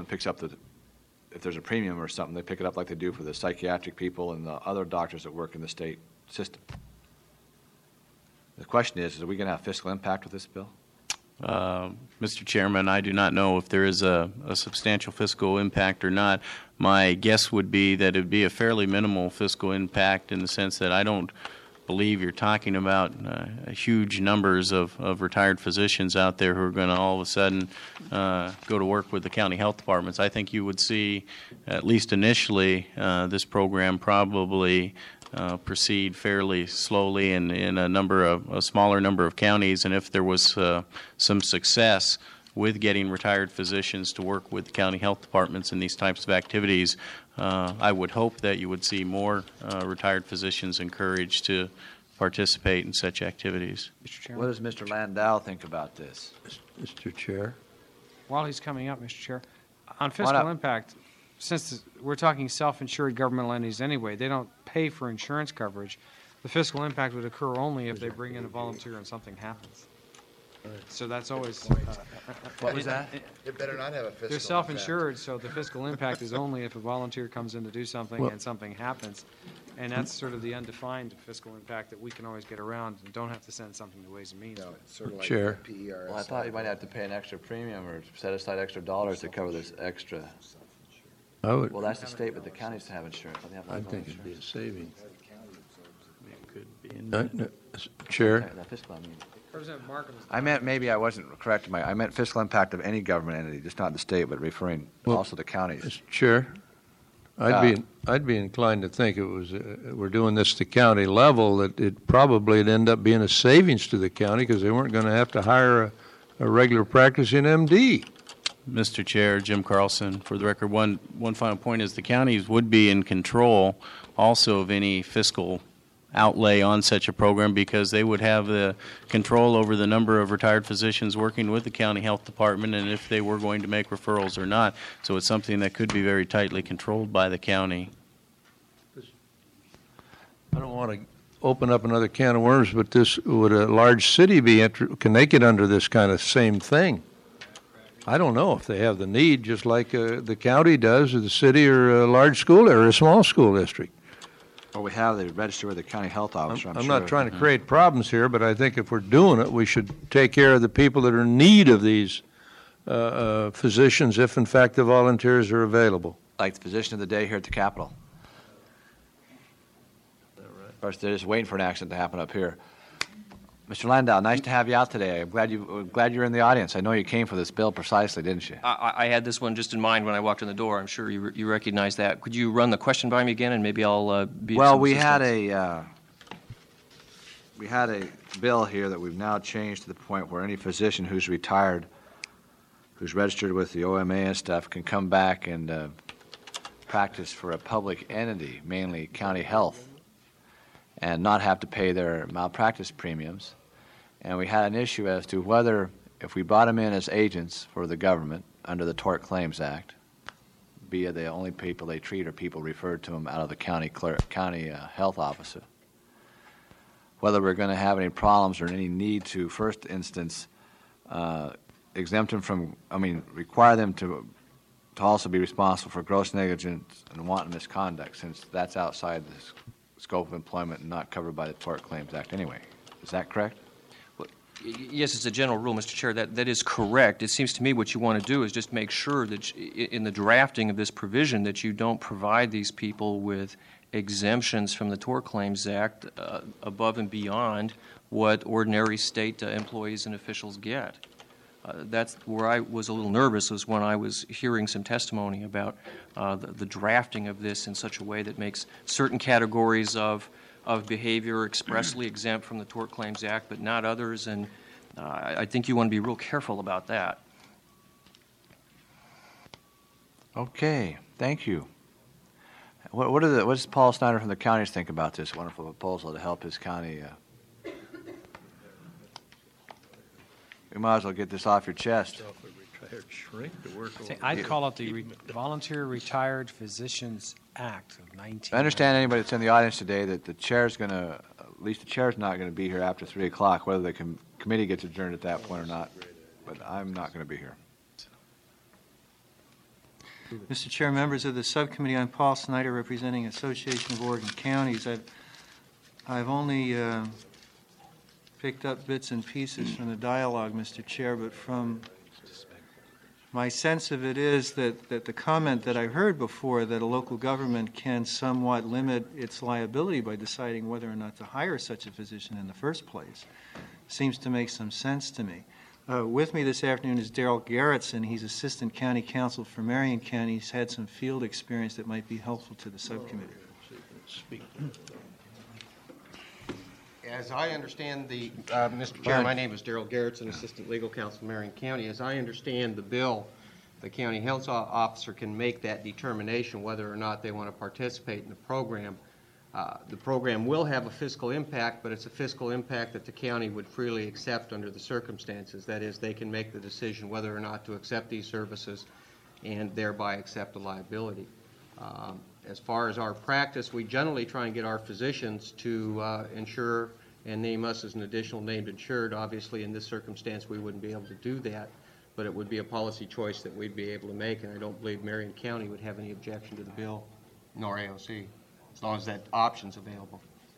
picks up if there's a premium or something, they pick it up like they do for the psychiatric people and the other doctors that work in the state system. The question is are we going to have fiscal impact with this bill? Mr. Chairman, I do not know if there is a substantial fiscal impact or not. My guess would be that it would be a fairly minimal fiscal impact in the sense that I don't believe you're talking about huge numbers of retired physicians out there who are going to all of a sudden go to work with the county health departments. I think you would see, at least initially, this program probably proceed fairly slowly in a smaller number of counties, and if there was some success with getting retired physicians to work with the county health departments in these types of activities, I would hope that you would see more retired physicians encouraged to participate in such activities. Mr. Chairman. What does Mr. Landau think about this? Mr. Chair. While he's coming up, Mr. Chair, on fiscal impact, since we're talking self-insured governmental entities anyway, they don't pay for insurance coverage. The fiscal impact would occur only if they bring in a volunteer and something happens. So that's always... What was that? It better not have a fiscal They're self-insured, so the fiscal impact is only if a volunteer comes in to do something and something happens. And that's sort of the undefined fiscal impact that we can always get around and don't have to send something to Ways and Means. No, it's sort of like Chair. PERS. Well, I thought you might have to pay an extra premium or set aside extra dollars to cover this extra. Well, that's the state, but the counties have insurance. They have I life think it'd be a savings. Could be Chair. The fiscal, I mean. President Markham. I meant maybe I wasn't correct. I meant fiscal impact of any government entity, just not the state, but referring also to counties. Mr. Chair, I'd be inclined to think it was we're doing this to county level that it probably would end up being a savings to the county because they weren't going to have to hire a regular practicing MD. Mr. Chair, Jim Carlson, for the record, one final point is the counties would be in control also of any fiscal outlay on such a program because they would have the control over the number of retired physicians working with the county health department and if they were going to make referrals or not. So it's something that could be very tightly controlled by the county. I don't want to open up another can of worms, but would a large city can they get under this kind of same thing? I don't know if they have the need, just like the county does, or the city, or a large school or a small school district. Well, we have the register with the county health officer. I'm not trying to create problems here, but I think if we're doing it, we should take care of the people that are in need of these physicians, if in fact the volunteers are available. Like the physician of the day here at the Capitol. Of course, they're just waiting for an accident to happen up here. Mr. Landau, nice to have you out today. I'm glad you're in the audience. I know you came for this bill precisely, didn't you? I had this one just in mind when I walked in the door. I'm sure you recognize that. Could you run the question by me again, and maybe I'll be. Well, we had a bill here that we've now changed to the point where any physician who's retired, who's registered with the OMA and stuff, can come back and practice for a public entity, mainly county health, and not have to pay their malpractice premiums. And we had an issue as to whether, if we brought them in as agents for the government under the Tort Claims Act, be it the only people they treat or people referred to them out of the county health officer, whether we're going to have any problems or any need to, first instance, exempt them from, require them to also be responsible for gross negligence and wanton misconduct, since that's outside the scope of employment and not covered by the Tort Claims Act anyway. Is that correct? Well, yes, it's a general rule, Mr. Chair. That is correct. It seems to me what you want to do is just make sure that in the drafting of this provision that you don't provide these people with exemptions from the Tort Claims Act above and beyond what ordinary state employees and officials get. That's where I was a little nervous, was when I was hearing some testimony about the drafting of this in such a way that makes certain categories of behavior expressly exempt from the Tort Claims Act, but not others, and I think you want to be real careful about that. Okay, thank you. What does Paul Snyder from the counties think about this wonderful proposal to help his county? We might as well get this off your chest. I'd call it the Volunteer Retired Physicians Act of 19. I understand anybody that's in the audience today that the chair's going to, at least the chair's not going to be here after 3 o'clock, whether the committee gets adjourned at that point or not. But I'm not going to be here. Mr. Chair, members of the subcommittee, I'm Paul Snyder, representing Association of Oregon Counties. I've only picked up bits and pieces from the dialogue, Mr. Chair, but from my sense of it is that the comment that I heard before, that a local government can somewhat limit its liability by deciding whether or not to hire such a physician in the first place, seems to make some sense to me. With me this afternoon is Daryl Garrettson. He's Assistant County Counsel for Marion County. He's had some field experience that might be helpful to the subcommittee. As I understand Mr. Chair, my name is Daryl Garrettson, Assistant Legal Counsel for Marion County. As I understand the bill, the county health officer can make that determination whether or not they want to participate in the program. The program will have a fiscal impact, but it's a fiscal impact that the county would freely accept under the circumstances. That is, they can make the decision whether or not to accept these services and thereby accept the liability. As far as our practice, we generally try and get our physicians to insure and name us as an additional named insured. Obviously, in this circumstance, we wouldn't be able to do that, but it would be a policy choice that we'd be able to make, and I don't believe Marion County would have any objection to the bill, nor AOC, as long as that option's available.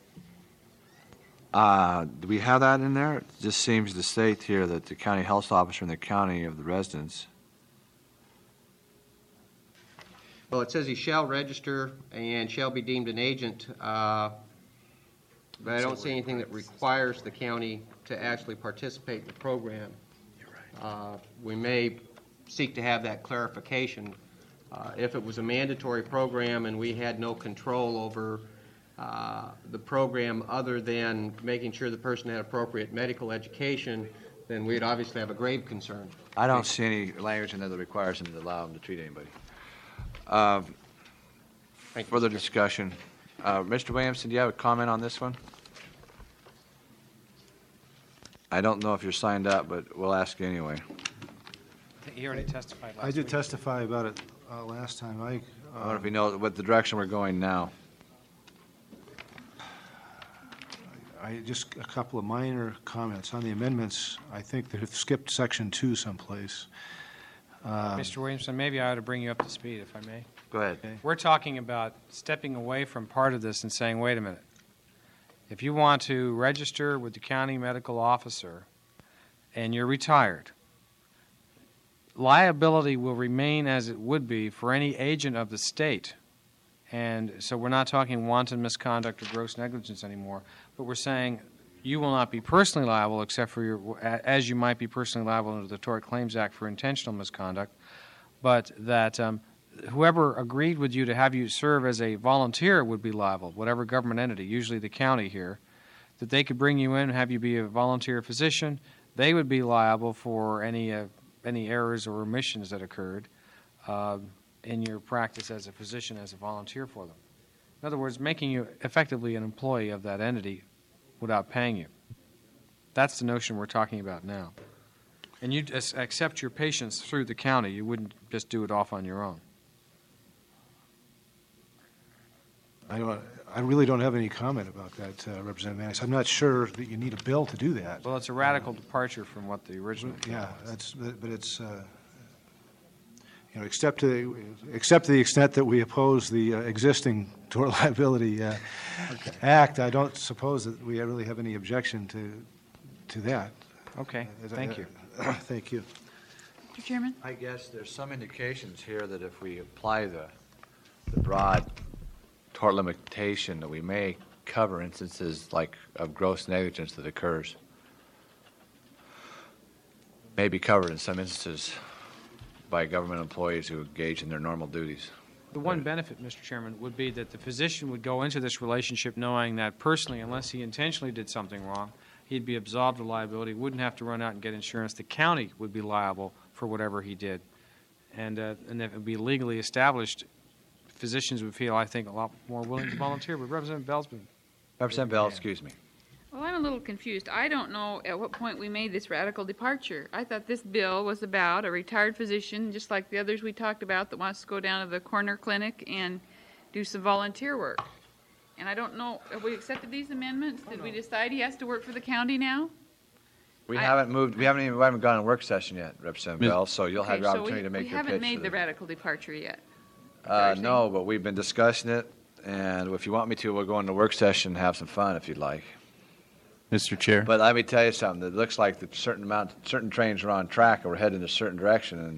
Do we have that in there? It just seems to state here that the county health officer in the county of the residents. Well, it says he shall register and shall be deemed an agent, but I don't see anything that requires the county to actually participate in the program. We may seek to have that clarification. If it was a mandatory program and we had no control over the program other than making sure the person had appropriate medical education, then we'd obviously have a grave concern. I don't see any language in there that requires them to allow them to treat anybody. Further discussion. Mr. Williamson, do you have a comment on this one? I don't know if you're signed up, but we'll ask you anyway. He already testified last I did week. testify about it last time. I wonder if you know what the direction we're going now. Just a couple of minor comments on the amendments. I think they've skipped section 2 someplace. Mr. Williamson, maybe I ought to bring you up to speed, if I may. Go ahead. Okay. We're talking about stepping away from part of this and saying, wait a minute. If you want to register with the county medical officer and you're retired, liability will remain as it would be for any agent of the state. And so we're not talking wanton misconduct or gross negligence anymore, but we're saying you will not be personally liable except for as you might be personally liable under the Tort Claims Act for intentional misconduct, but that whoever agreed with you to have you serve as a volunteer would be liable, whatever government entity, usually the county here, that they could bring you in and have you be a volunteer physician. They would be liable for any errors or omissions that occurred in your practice as a physician, as a volunteer for them. In other words, making you effectively an employee of that entity without paying you. That's the notion we're talking about now. And you accept your patients through the county. You wouldn't just do it off on your own. I really don't have any comment about that, Representative Mannix. I'm not sure that you need a bill to do that. Well, it's a radical departure from what the original. Yeah, but it's except to the extent that we oppose the existing Tort Liability Act, I don't suppose that we really have any objection to that. Okay, thank you. Thank you. Mr. Chairman? I guess there's some indications here that if we apply the broad tort limitation, that we may cover instances like of gross negligence that occurs. May be covered in some instances by government employees who engage in their normal duties. The one benefit, Mr. Chairman, would be that the physician would go into this relationship knowing that personally, unless he intentionally did something wrong, he'd be absolved of liability, wouldn't have to run out and get insurance. The county would be liable for whatever he did. And if it would be legally established, physicians would feel, I think, a lot more willing to volunteer. But Representative Bell's been... Representative Bell, excuse me. Well, I'm a little confused. I don't know at what point we made this radical departure. I thought this bill was about a retired physician, just like the others we talked about, that wants to go down to the corner clinic and do some volunteer work. And I don't know, have we accepted these amendments? Did we decide he has to work for the county now? We haven't gone in work session yet, Representative Bell, so you'll have your opportunity to make your pitch. We haven't made to the radical departure yet. saying? but we've been discussing it, and if you want me to, we'll go into work session and have some fun if you'd like. Mr. Chair. But let me tell you something. It looks like that certain trains are on track or we're heading in a certain direction,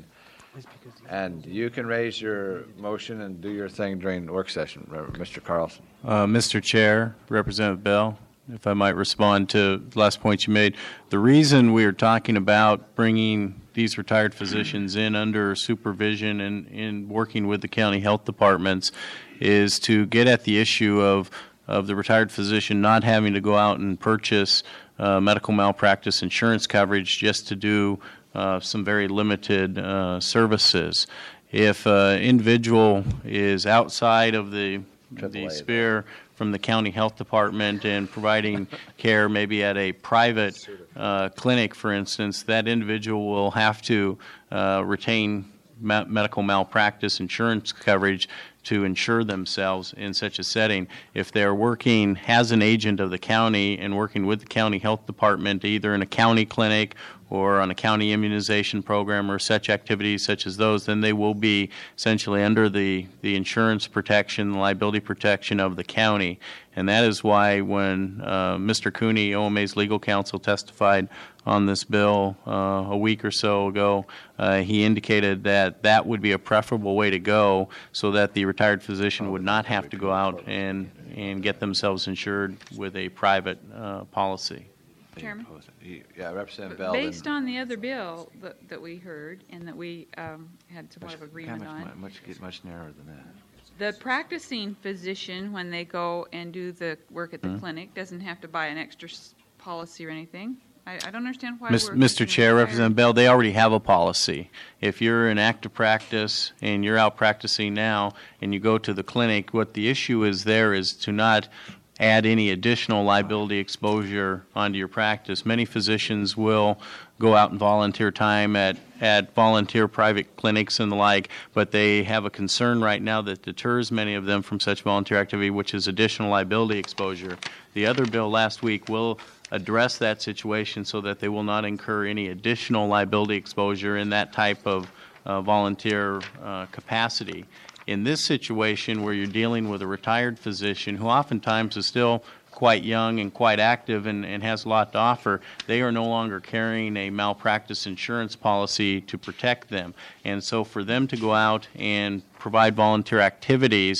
and you can raise your motion and do your thing during the work session, Mr. Carlson. Mr. Chair, Representative Bell, if I might respond to the last point you made. The reason we are talking about bringing these retired physicians in under supervision and in working with the county health departments is to get at the issue of the retired physician not having to go out and purchase medical malpractice insurance coverage just to do some very limited services. If an individual is outside of the sphere from the county health department and providing care maybe at a private clinic, for instance, that individual will have to retain medical malpractice insurance coverage to insure themselves in such a setting. If they're working as an agent of the county and working with the county health department, either in a county clinic or on a county immunization program or such activities such as those, then they will be essentially under the insurance protection, liability protection of the county. And that is why when Mr. Cooney, OMA's legal counsel, testified on this bill a week or so ago, he indicated that that would be a preferable way to go so that the retired physician would not have to go out and get themselves insured with a private policy. Chairman? Yeah, Representative Bell. Based on the other bill that we heard and that we had somewhat of agreement on, much narrower than that. the practicing physician, when they go and do the work at the clinic, doesn't have to buy an extra policy or anything. I don't understand why Mr. Chair, Representative Bell, they already have a policy. If you're in active practice and you're out practicing now and you go to the clinic, what the issue is there is to not add any additional liability exposure onto your practice. Many physicians will go out and volunteer time at volunteer private clinics and the like, but they have a concern right now that deters many of them from such volunteer activity, which is additional liability exposure. The other bill last week will address that situation so that they will not incur any additional liability exposure in that type of volunteer capacity. In this situation where you're dealing with a retired physician who oftentimes is still quite young and quite active and has a lot to offer, they are no longer carrying a malpractice insurance policy to protect them. And so for them to go out and provide volunteer activities,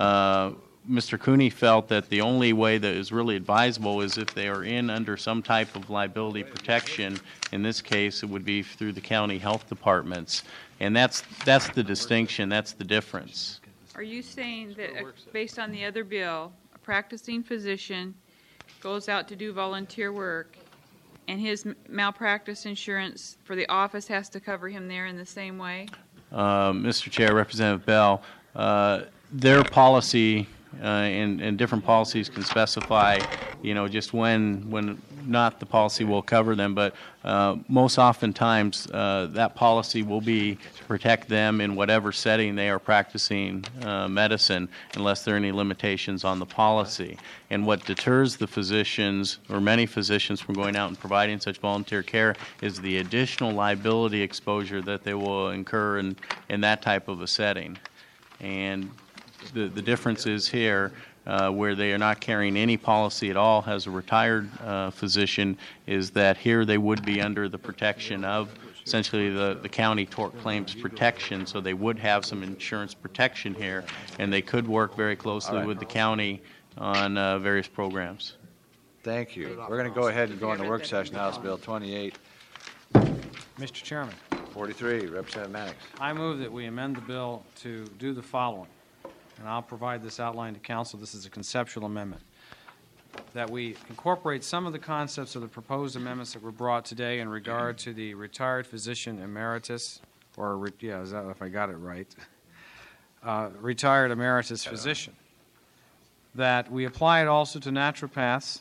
Mr. Cooney felt that the only way that is really advisable is if they are in under some type of liability protection. In this case, it would be through the county health departments. And that's the distinction, that's the difference. Are you saying that based on the other bill, a practicing physician goes out to do volunteer work and his malpractice insurance for the office has to cover him there in the same way? Mr. Chair, Representative Bell, their policy and different policies can specify, just when not the policy will cover them, but most oftentimes that policy will be to protect them in whatever setting they are practicing medicine, unless there are any limitations on the policy. And what deters the physicians, or many physicians, from going out and providing such volunteer care is the additional liability exposure that they will incur in that type of a setting. And the difference is here, where they are not carrying any policy at all as a retired physician, is that here they would be under the protection of essentially the county tort claims protection, so they would have some insurance protection here, and they could work very closely with the county on various programs. Thank you. We're going to go ahead and go into work session, House Bill 28. Mr. Chairman, 43, Representative Mannix. I move that we amend the bill to do the following, and I'll provide this outline to council. This is a conceptual amendment. That we incorporate some of the concepts of the proposed amendments that were brought today in regard to the retired physician emeritus, or, is that if I got it right, retired emeritus physician. That we apply it also to naturopaths.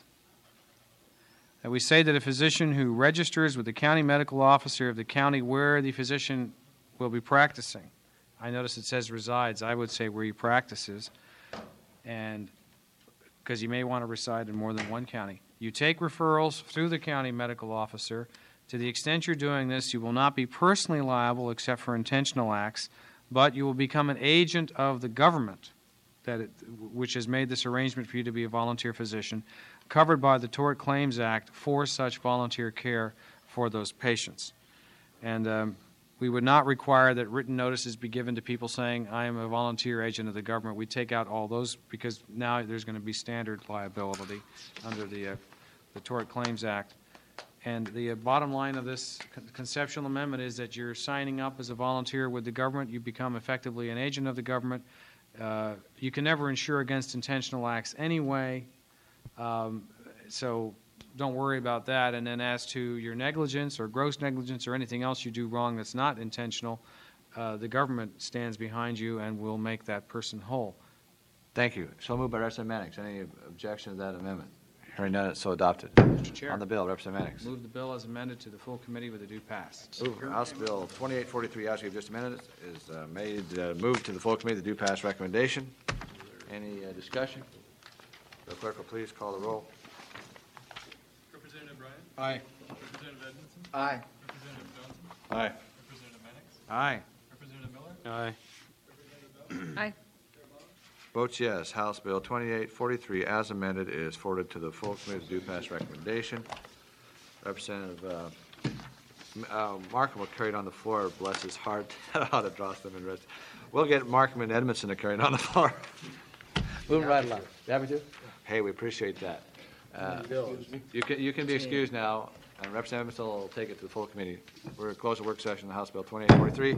That we say that a physician who registers with the county medical officer of the county where the physician will be practicing. I notice it says resides. I would say where he practices, and because you may want to reside in more than one county. You take referrals through the county medical officer. To the extent you're doing this, you will not be personally liable except for intentional acts but you will become an agent of the government which has made this arrangement for you to be a volunteer physician, covered by the Tort Claims Act for such volunteer care for those patients. And we would not require that written notices be given to people saying, I am a volunteer agent of the government. We take out all those because now there's going to be standard liability under the Tort Claims Act. And the bottom line of this conceptual amendment is that you're signing up as a volunteer with the government. You become effectively an agent of the government. You can never insure against intentional acts anyway, so don't worry about that. And then as to your negligence or gross negligence or anything else you do wrong that's not intentional, the government stands behind you and will make that person whole. Thank you. So moved by Representative Mannix. Any objection to that amendment? Hearing none, it's so adopted. Mr. Chair. On the bill, Representative Mannix. Move the bill as amended to the full committee with a due pass. House Bill 2843, as we've just amended, is moved to the full committee, the due pass recommendation. Any discussion? The clerk will please call the roll. Representative Bryan? Aye. Representative Edmondson? Aye. Representative Johnson? Aye. Representative Mannix? Aye. Representative Miller? Aye. Representative Bell? Aye. Votes yes. House Bill 2843, as amended, is forwarded to the full committee, the due pass recommendation. Representative Markham will carry it on the floor. Bless his heart. That ought to draw some interest. We'll get Markham and Edmondson to carry it on the floor. Moving right along. You happy to? Hey, we appreciate that. You can be excused now, and Representative Edmondson will take it to the full committee. We're close the work session on House Bill 2843.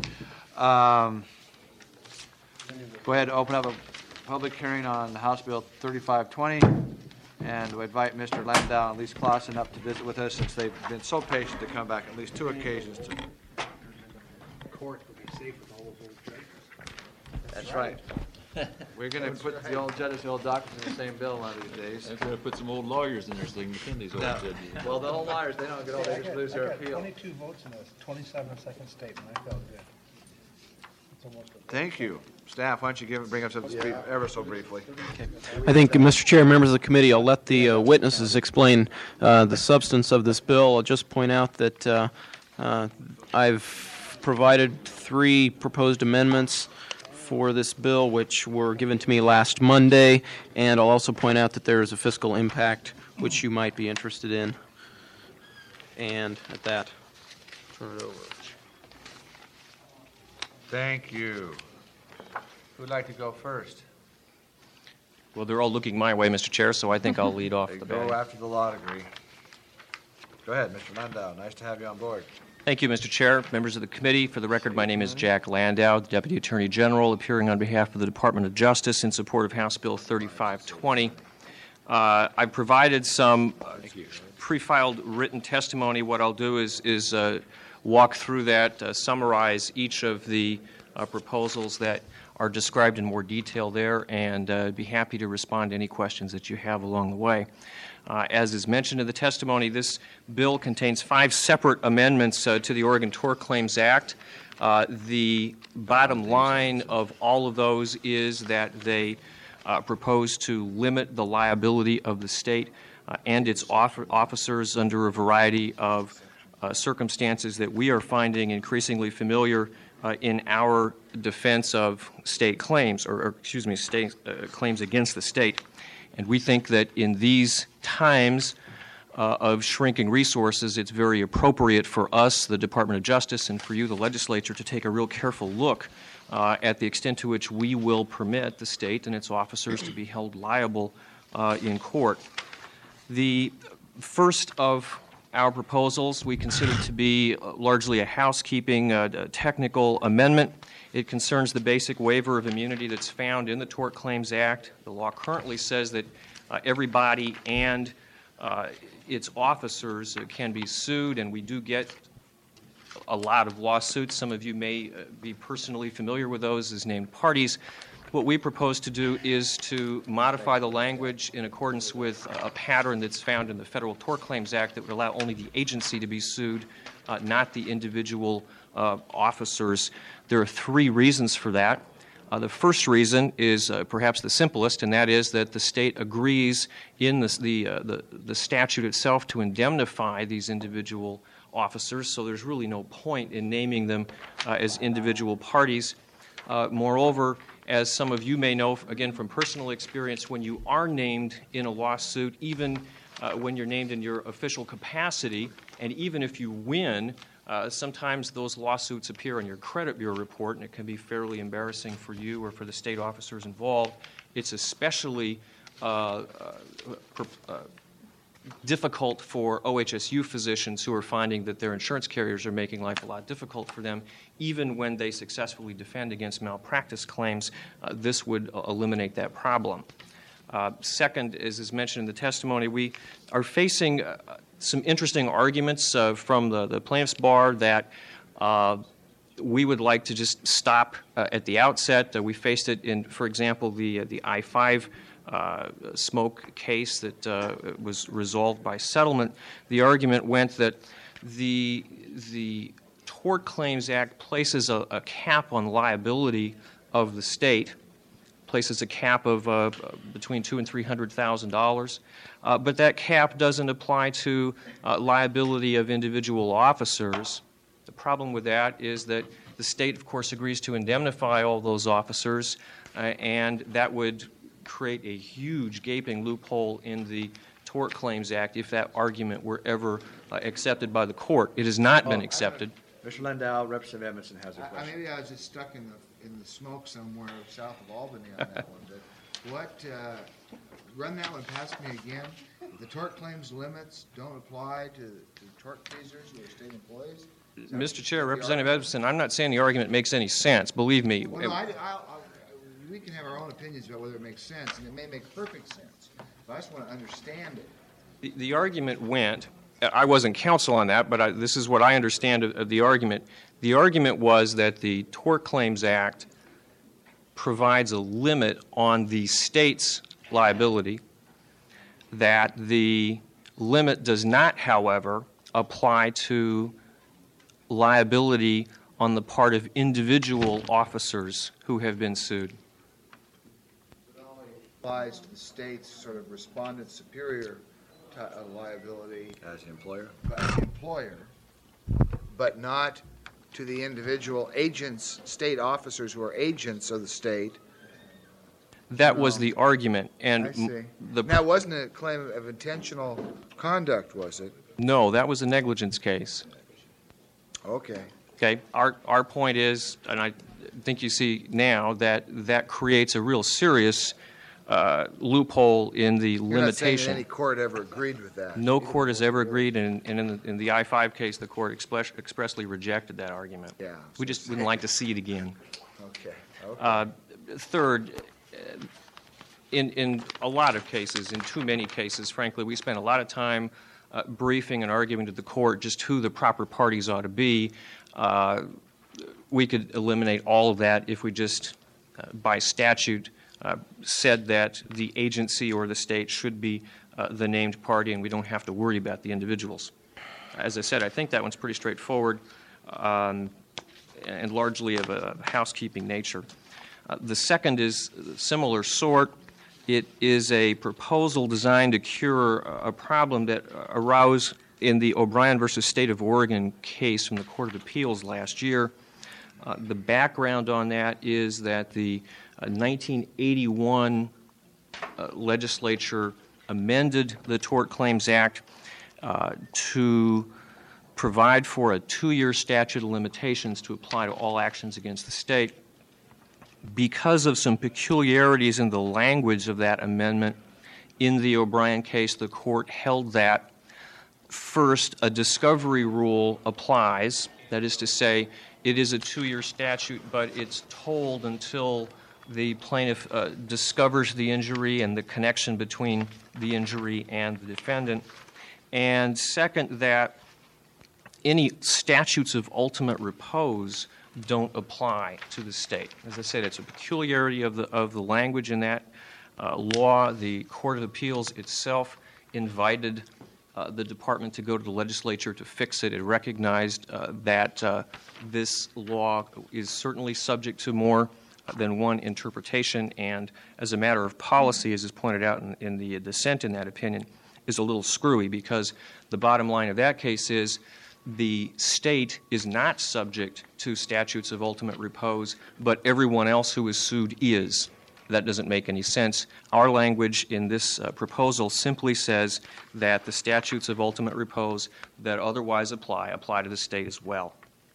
Go ahead and open up a public hearing on House Bill 3520, and we invite Mr. Landau and Lise Clausen up to visit with us since they've been so patient to come back at least 2 occasions to. Court would be safe with all those old judges. That's right. We're going to put the old judges and the old doctors in the same bill one of these days. I'm going to put some old lawyers in there so they can defend these old No. judges. Well, the old lawyers, they don't get old, they just lose their I got appeal. 22 votes in this, 27 second statement. I felt good. It's almost a Thank you. Staff, why don't you bring us up to speed ever so briefly? I think, Mr. Chair, members of the committee, I'll let the witnesses explain the substance of this bill. I'll just point out that I've provided 3 proposed amendments for this bill, which were given to me last Monday, and I'll also point out that there is a fiscal impact, which you might be interested in. And at that, turn it over. Thank you. Who'd like to go first? Well, they're all looking my way, Mr. Chair, so I think I'll lead off They the go bag. after the law degree. Go ahead, Mr. Landau. Nice to have you on board. Thank you, Mr. Chair, members of the committee. For the record, my name is Jack Landau, the Deputy Attorney General, appearing on behalf of the Department of Justice in support of House Bill 3520. I provided some pre-filed written testimony. What I'll do is walk through that, summarize each of the proposals that are described in more detail there, and be happy to respond to any questions that you have along the way. As is mentioned in the testimony, this bill contains 5 separate amendments to the Oregon Tort Claims Act. The bottom line of all of those is that they propose to limit the liability of the state and its officers under a variety of circumstances that we are finding increasingly familiar in our defense of state claims, state claims against the state. And we think that in these times of shrinking resources, it's very appropriate for us, the Department of Justice, and for you, the legislature, to take a real careful look at the extent to which we will permit the state and its officers to be held liable in court. The first of our proposals we consider to be largely a housekeeping technical amendment. It concerns the basic waiver of immunity that's found in the Tort Claims Act. The law currently says that everybody and its officers can be sued, and we do get a lot of lawsuits. Some of you may be personally familiar with those as named parties. What we propose to do is to modify the language in accordance with a pattern that's found in the Federal Tort Claims Act that would allow only the agency to be sued, not the individual officers. There are 3 reasons for that. The first reason is perhaps the simplest, and that is that the state agrees in the statute itself to indemnify these individual officers, so there's really no point in naming them as individual parties. Moreover, as some of you may know, again from personal experience, when you are named in a lawsuit, even when you're named in your official capacity, and even if you win, sometimes those lawsuits appear in your credit bureau report, and it can be fairly embarrassing for you or for the state officers involved. It's especially difficult for OHSU physicians who are finding that their insurance carriers are making life a lot difficult for them. Even when they successfully defend against malpractice claims, this would eliminate that problem. Second, as is mentioned in the testimony, we are facing some interesting arguments from the plaintiff's bar that we would like to just stop at the outset. We faced it in, for example, the I-5 smoke case that was resolved by settlement. The argument went that the Tort Claims Act places a cap on liability of the state, places a cap of between $200,000 and $300,000, but that cap doesn't apply to liability of individual officers. The problem with that is that the state, of course, agrees to indemnify all those officers, and that would create a huge gaping loophole in the Tort Claims Act if that argument were ever accepted by the court. It has not been accepted. Mr. Lindau, Representative Edmondson has a question. Maybe I was just stuck in the smoke somewhere south of Albany on that one. But run that one past me again. The tort claims limits don't apply to tort pleasers who are state employees? Mr. Chair, Representative Edmondson, I'm not saying the argument makes any sense. Believe me. Well, no, we can have our own opinions about whether it makes sense, and it may make perfect sense. But I just want to understand it. The argument went, I wasn't counsel on that, but this is what I understand of the argument. The argument was that the Tort Claims Act provides a limit on the state's liability, that the limit does not, however, apply to liability on the part of individual officers who have been sued. It only applies to the state's sort of respondent superior liability As an employer? as the employer, but not to the individual agents, state officers who are agents of the state. That was the argument. And I see. Now, wasn't it a claim of intentional conduct, was it? No, that was a negligence case. Okay. Okay. Our point is, and I think you see now, that creates a real serious loophole in the You're limitation. not saying that any court ever agreed with that? No court has ever agreed, and in the I-5 case, the court expressly rejected that argument. Yeah. We just wouldn't like to see it again. Okay. Third, in a lot of cases, in too many cases, frankly, we spent a lot of time briefing and arguing to the court just who the proper parties ought to be. We could eliminate all of that if we just, by statute, said that the agency or the state should be the named party, and we don't have to worry about the individuals. As I said, I think that one's pretty straightforward and largely of a housekeeping nature. The second is similar sort. It is a proposal designed to cure a problem that arose in the O'Brien versus State of Oregon case from the Court of Appeals last year. The background on that is that the 1981 legislature amended the Tort Claims Act to provide for a 2-year statute of limitations to apply to all actions against the state. Because of some peculiarities in the language of that amendment, in the O'Brien case, the court held that, first, a discovery rule applies. That is to say, it is a 2-year statute, but it's told until the plaintiff discovers the injury and the connection between the injury and the defendant. And second, that any statutes of ultimate repose don't apply to the state. As I said, it's a peculiarity of the language in that law. The Court of Appeals itself invited the department to go to the legislature to fix it. It recognized that this law is certainly subject to more than one interpretation, and as a matter of policy, as is pointed out in the dissent in that opinion, is a little screwy, because the bottom line of that case is the state is not subject to statutes of ultimate repose, but everyone else who is sued is. That doesn't make any sense. Our language in this proposal simply says that the statutes of ultimate repose that otherwise apply to the state as well.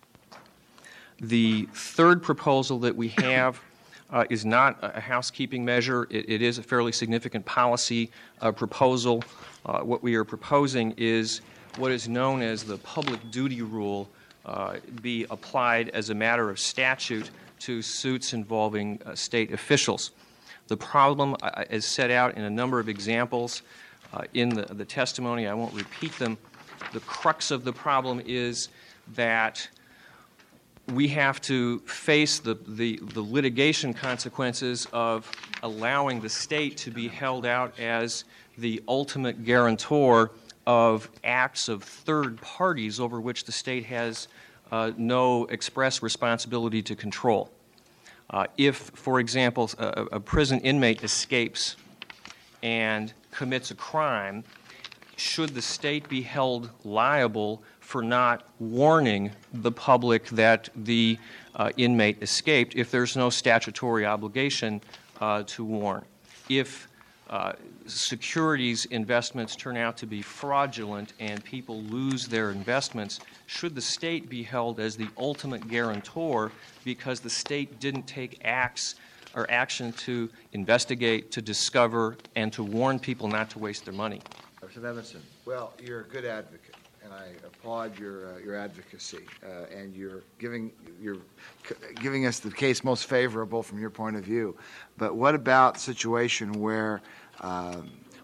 The third proposal that we have is not a housekeeping measure. It is a fairly significant policy proposal. What we are proposing is what is known as the public duty rule be applied as a matter of statute to suits involving state officials. The problem is set out in a number of examples in the testimony. I won't repeat them. The crux of the problem is that we have to face the litigation consequences of allowing the state to be held out as the ultimate guarantor of acts of third parties over which the state has no express responsibility to control. If, for example, a prison inmate escapes and commits a crime, should the state be held liable for not warning the public that the inmate escaped if there's no statutory obligation to warn? If securities investments turn out to be fraudulent and people lose their investments, should the state be held as the ultimate guarantor because the state didn't take acts or action to investigate, to discover, and to warn people not to waste their money? Representative Edmondson. Well, you're a good advocate, and I applaud your advocacy, and you're giving us the case most favorable from your point of view. But what about the situation where a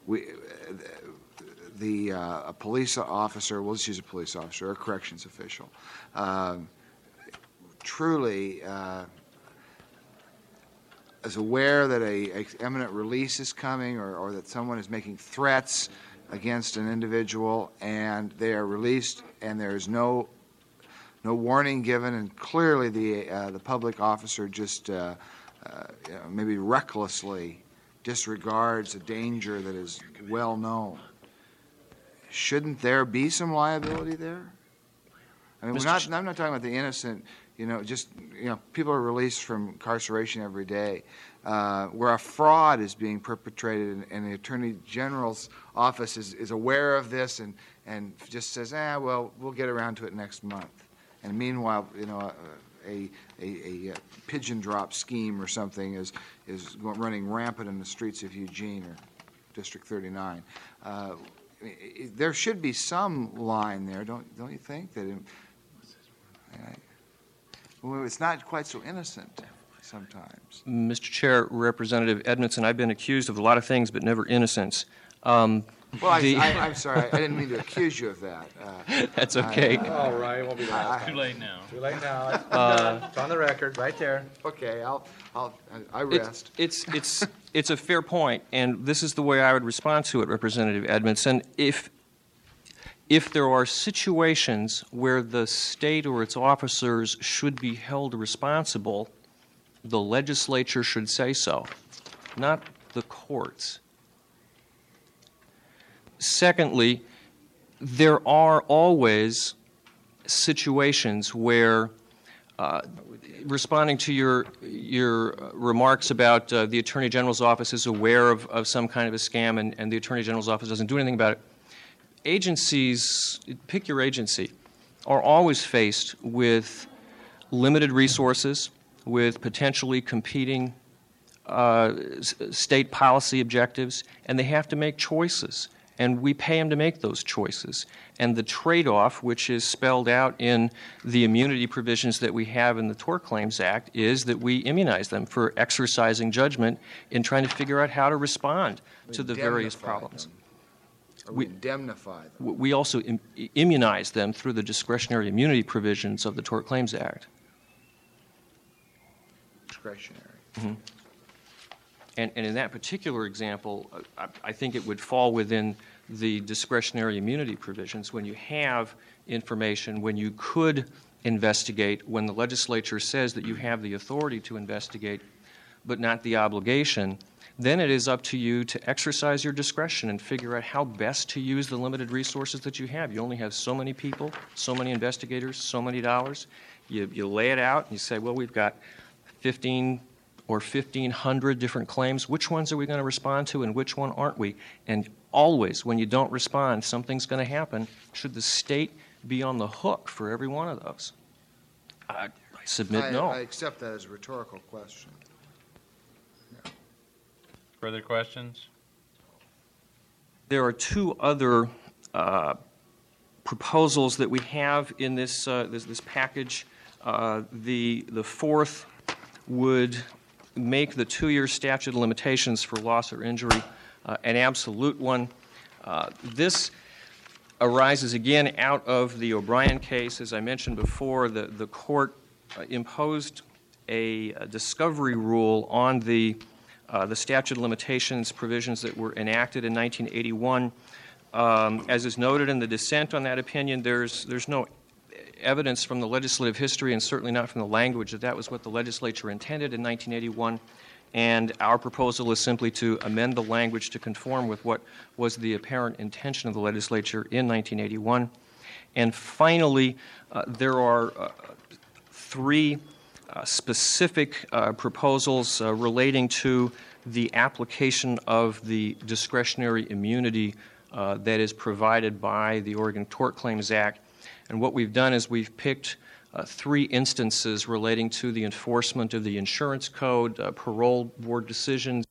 police officer, we'll just use a police officer or a corrections official, truly is aware that a imminent release is coming or that someone is making threats against an individual and they are released and there's no warning given, and clearly the public officer just maybe recklessly disregards a danger that is well known. Shouldn't there be some liability there? I mean, I'm not talking about the innocent, people are released from incarceration every day, where a fraud is being perpetrated and the Attorney General's office is aware of this and just says, well, we'll get around to it next month. And meanwhile, a pigeon drop scheme or something is running rampant in the streets of Eugene or District 39. There should be some line there, don't you think? That it's not quite so innocent sometimes. Mr. Chair, Representative Edmondson, I've been accused of a lot of things, but never innocence. I'm sorry. I didn't mean to accuse you of that. That's okay. All right, it won't be that. Too late now. Too late now. It's on the record, right there. Okay, I rest. It's a fair point, and this is the way I would respond to it, Representative Edmondson. If there are situations where the state or its officers should be held responsible, the legislature should say so, not the courts. Secondly, there are always situations where, responding to your remarks about the Attorney General's office is aware of some kind of a scam and the Attorney General's office doesn't do anything about it, agencies, pick your agency, are always faced with limited resources, with potentially competing state policy objectives, and they have to make choices. And we pay them to make those choices. And the trade-off, which is spelled out in the immunity provisions that we have in the Tort Claims Act, is that we immunize them for exercising judgment in trying to figure out how to respond to the various problems. We indemnify them. We also immunize them through the discretionary immunity provisions of the Tort Claims Act. Discretionary. Mm-hmm. And in that particular example, I think it would fall within the discretionary immunity provisions when you have information, when you could investigate, when the legislature says that you have the authority to investigate, but not the obligation, then it is up to you to exercise your discretion and figure out how best to use the limited resources that you have. You only have so many people, so many investigators, so many dollars. You lay it out and you say, well, we've got 15 or 1,500 different claims. Which ones are we going to respond to and which one aren't we? And always, when you don't respond, something's going to happen. Should the state be on the hook for every one of those? I submit no. I accept that as a rhetorical question. Further questions? There are two other proposals that we have in this this package. The fourth would make the 2-year statute of limitations for loss or injury an absolute one. This arises again out of the O'Brien case. As I mentioned before, the court imposed a discovery rule on the statute of limitations provisions that were enacted in 1981. As is noted in the dissent on that opinion, there's no evidence from the legislative history and certainly not from the language that that was what the legislature intended in 1981. And our proposal is simply to amend the language to conform with what was the apparent intention of the legislature in 1981. And finally, there are 3 specific proposals relating to the application of the discretionary immunity that is provided by the Oregon Tort Claims Act. And what we've done is we've picked 3 instances relating to the enforcement of the insurance code, parole board decisions,